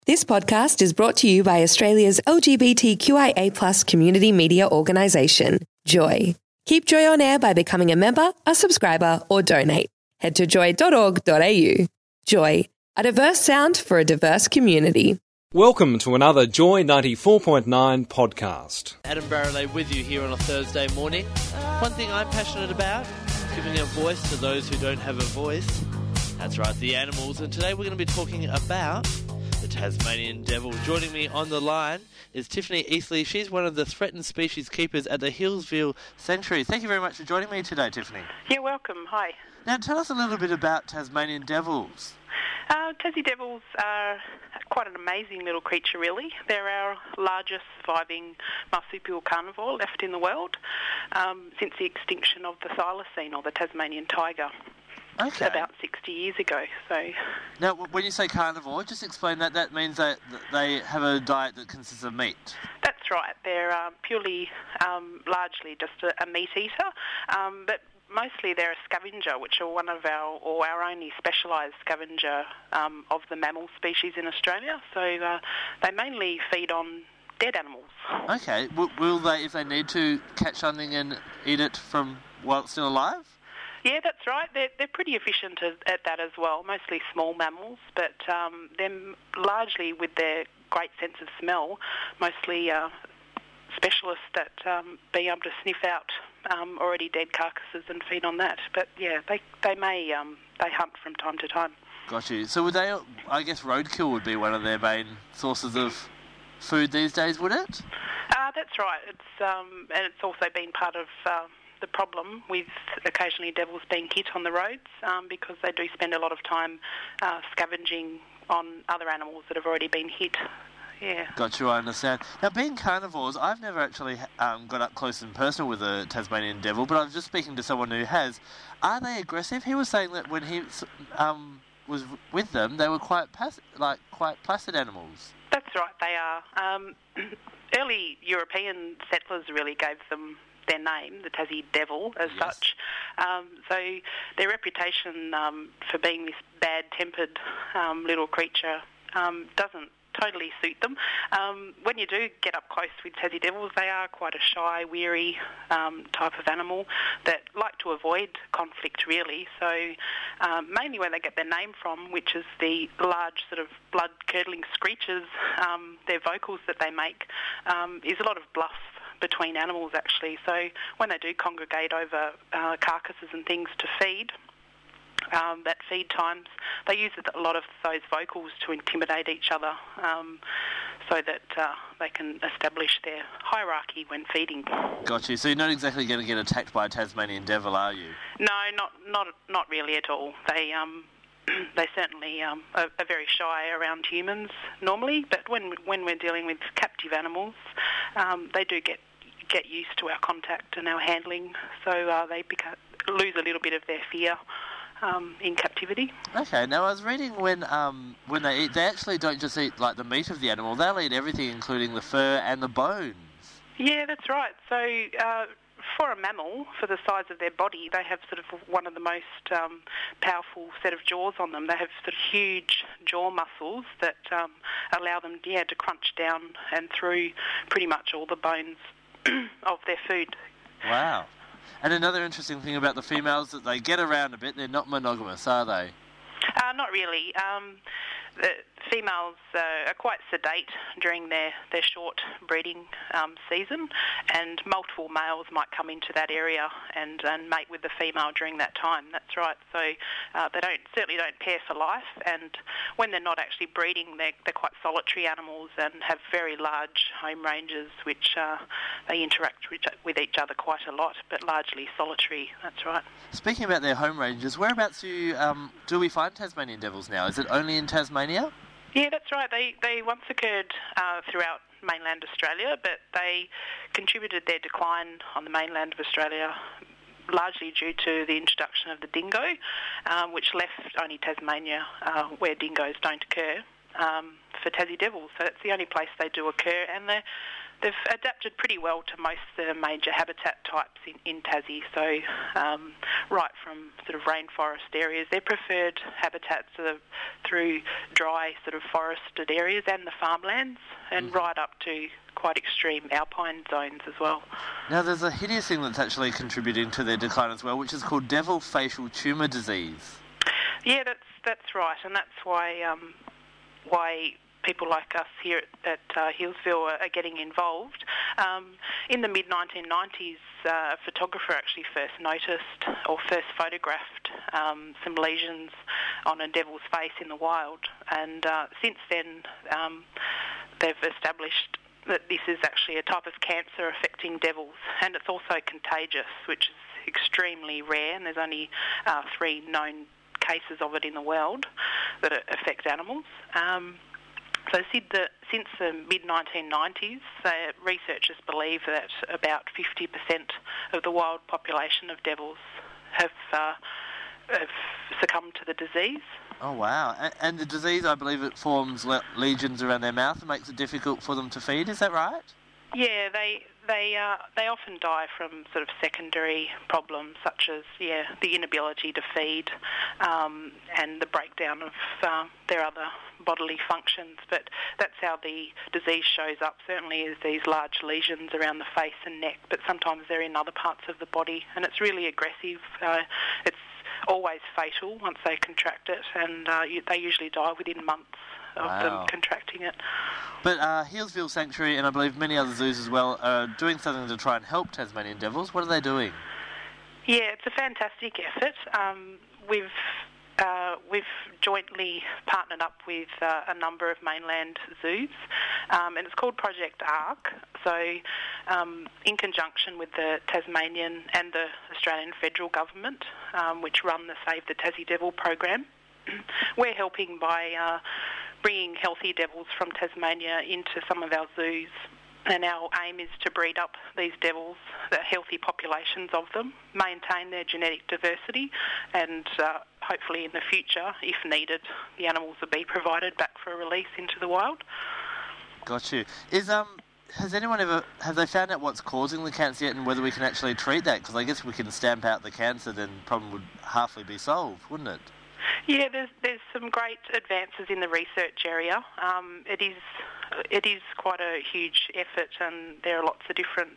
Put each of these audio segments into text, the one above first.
This podcast is brought to you by Australia's LGBTQIA+ community media organisation, Joy. Keep Joy on air by becoming a member, a subscriber, or donate. Head to joy.org.au. Joy, a diverse sound for a diverse community. Welcome to another Joy 94.9 podcast. Adam Barrelay with you here on a Thursday morning. One thing I'm passionate about, giving a voice to those who don't have a voice. That's right, the animals. And today we're going to be talking about the Tasmanian devil. Joining me on the line is Tiffany Eastley. She's one of the threatened species keepers at the Hillsville Sanctuary. Thank you very much for joining me today, Tiffany. You're welcome. Hi. Now, tell us a little bit about Tasmanian devils. Tassie devils are quite an amazing little creature, really. They're our largest surviving marsupial carnivore left in the world since the extinction of the thylacine, or the Tasmanian tiger. Okay. About 60 years ago. So, now, when you say carnivore, just explain that. That means that they have a diet that consists of meat. That's right. They're purely, largely just a meat eater, but mostly they're a scavenger, which are one of our only specialised scavenger of the mammal species in Australia. So they mainly feed on dead animals. Okay. Will they, if they need to, catch something and eat it from while it's still alive? Yeah, that's right. They're pretty efficient at that as well, mostly small mammals, but them largely with their great sense of smell, mostly specialists at being able to sniff out already dead carcasses and feed on that. But yeah, they may they hunt from time to time. Got you. So would they? I guess roadkill would be one of their main sources of food these days, would it? That's right. It's and it's also been part of the problem with occasionally devils being hit on the roads because they do spend a lot of time scavenging on other animals that have already been hit. Yeah. Got you, I understand. Now, being carnivores, I've never actually got up close and personal with a Tasmanian devil, but I was just speaking to someone who has. Are they aggressive? He was saying that when he was with them, they were quite placid animals. That's right, they are. Early European settlers really gave them their name, the Tassie devil, as such. So their reputation for being this bad-tempered little creature doesn't totally suit them. When you do get up close with Tassie devils, they are quite a shy, weary type of animal that like to avoid conflict, really. So mainly where they get their name from, which is the large sort of blood-curdling screeches, their vocals that they make, is a lot of bluff between animals, actually. So when they do congregate over carcasses and things to feed, at feed times, they use a lot of those vocals to intimidate each other so that they can establish their hierarchy when feeding. Got you. So you're not exactly going to get attacked by a Tasmanian devil, are you? No, not really at all. They certainly are very shy around humans normally, but when we're dealing with captive animals, they do get used to our contact and our handling, so they lose a little bit of their fear in captivity. Okay, now I was reading when they eat, they actually don't just eat like the meat of the animal, they'll eat everything including the fur and the bones. Yeah, that's right. So for a mammal, for the size of their body, they have sort of one of the most powerful set of jaws on them. They have sort of huge jaw muscles that allow them to crunch down and through pretty much all the bones of their food. Wow. And another interesting thing about the females, that they get around a bit. They're not monogamous, are they? Not really. The females are quite sedate during their short breeding season, and multiple males might come into that area and mate with the female during that time. That's right. So they certainly don't pair for life, and when they're not actually breeding, they're quite solitary animals and have very large home ranges, which they interact with each other quite a lot, but largely solitary. That's right. Speaking about their home ranges, whereabouts do we find Tasmanian devils now? Is it only in Tasmania? Yeah, that's right. They once occurred throughout mainland Australia, but they contributed their decline on the mainland of Australia largely due to the introduction of the dingo, which left only Tasmania, where dingoes don't occur, for Tassie devils. So it's the only place they do occur, and they've adapted pretty well to most of the major habitat types in Tassie. So right from sort of rainforest areas, their preferred habitats are through dry sort of forested areas and the farmlands, and right up to quite extreme alpine zones as well. Now, there's a hideous thing that's actually contributing to their decline as well, which is called devil facial tumour disease. Yeah, that's right, and that's why people like us here at Healesville are getting involved. In the mid-1990s, a photographer actually first photographed some lesions on a devil's face in the wild, and since then they've established that this is actually a type of cancer affecting devils, and it's also contagious, which is extremely rare, and there's only 3 known cases of it in the world that affect animals. So since the mid-1990s, researchers believe that about 50% of the wild population of devils have succumbed to the disease. Oh, wow. And the disease, I believe it forms lesions around their mouth and makes it difficult for them to feed, is that right? Yeah, they often die from sort of secondary problems such as the inability to feed and the breakdown of their other bodily functions. But that's how the disease shows up. Certainly is these large lesions around the face and neck, but sometimes they're in other parts of the body, and it's really aggressive. It's always fatal once they contract it, and they usually die within months of them contracting it. But Healesville Sanctuary, and I believe many other zoos as well, are doing something to try and help Tasmanian devils. What are they doing? Yeah, it's a fantastic effort. We've jointly partnered up with a number of mainland zoos, and it's called Project ARC. So in conjunction with the Tasmanian and the Australian federal government, which run the Save the Tassie Devil program, we're helping by bringing healthy devils from Tasmania into some of our zoos. And our aim is to breed up these devils, the healthy populations of them, maintain their genetic diversity, and hopefully in the future, if needed, the animals will be provided back for release into the wild. Got you. Have they found out what's causing the cancer yet and whether we can actually treat that? Because I guess if we can stamp out the cancer, then the problem would halfly be solved, wouldn't it? Yeah, there's some great advances in the research area. It is quite a huge effort, and there are lots of different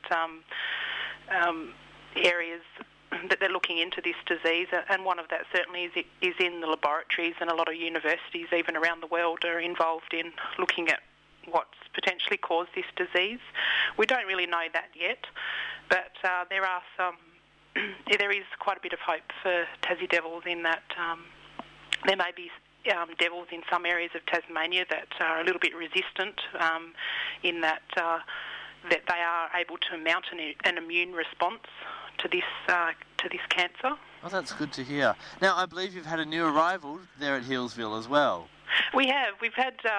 areas that they're looking into this disease, and one of that certainly is in the laboratories, and a lot of universities, even around the world, are involved in looking at what's potentially caused this disease. We don't really know that yet, but there is quite a bit of hope for Tassie devils in that there may be devils in some areas of Tasmania that are a little bit resistant in that they are able to mount an immune response to this cancer. Oh, that's good to hear. Now, I believe you've had a new arrival there at Healesville as well. We have. We've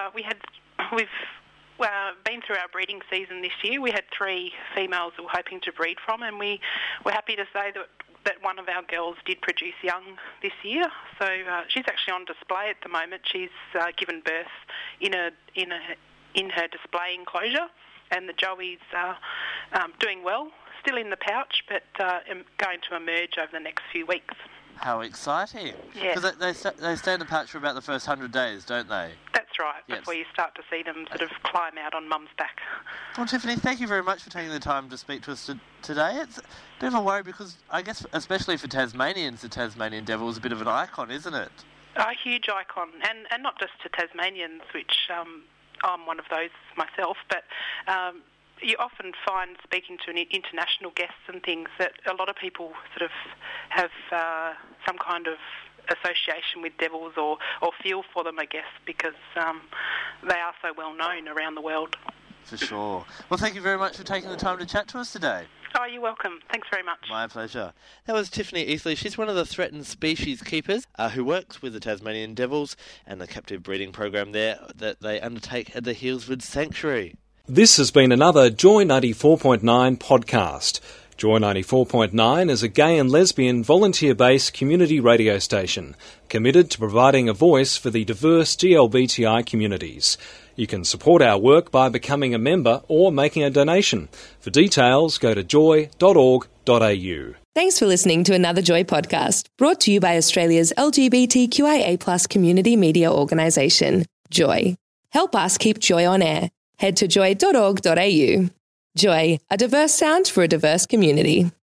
been through our breeding season this year. We had 3 females we were hoping to breed from, and we were happy to say that one of our girls did produce young this year. So she's actually on display at the moment. She's given birth in her display enclosure, and the joeys are doing well, still in the pouch, but going to emerge over the next few weeks. How exciting. Yeah. Because they stay in the pouch for about the first 100 days, don't they? That's right, yes. Before you start to see them sort of climb out on mum's back. Well, Tiffany, thank you very much for taking the time to speak to us today. It's a bit of a worry because I guess, especially for Tasmanians, the Tasmanian devil is a bit of an icon, isn't it? A huge icon, and not just to Tasmanians, which I'm one of those myself, but you often find, speaking to international guests and things, that a lot of people sort of have some kind of association with devils or feel for them, I guess, because they are so well known around the world. For sure. Well, thank you very much for taking the time to chat to us today. Oh, you're welcome. Thanks very much. My pleasure. That was Tiffany Eathley. She's one of the threatened species keepers who works with the Tasmanian devils and the captive breeding program there that they undertake at the Healesville Sanctuary. This has been another Joy 94.9 podcast. Joy 94.9 is a gay and lesbian volunteer-based community radio station committed to providing a voice for the diverse GLBTI communities. You can support our work by becoming a member or making a donation. For details, go to joy.org.au. Thanks for listening to another Joy podcast, brought to you by Australia's LGBTQIA+ community media organisation, Joy. Help us keep Joy on air. Head to joy.org.au. Joy, a diverse sound for a diverse community.